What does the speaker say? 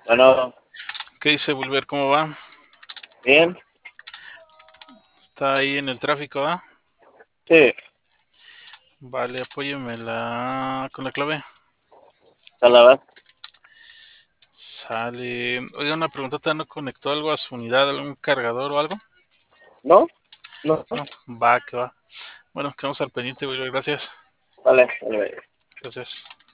Bueno, ¿Qué dice Bulber? ¿Cómo va? bien, Está ahí en el tráfico, ¿ah? sí, Vale, apóyeme con la clave. Salabas. Sale. Oiga, una preguntita, ¿no conectó algo a su unidad, algún cargador o algo? ¿No? No, No, va, que va. Bueno, quedamos al pendiente, Bulber, gracias. vale, vale. Gracias.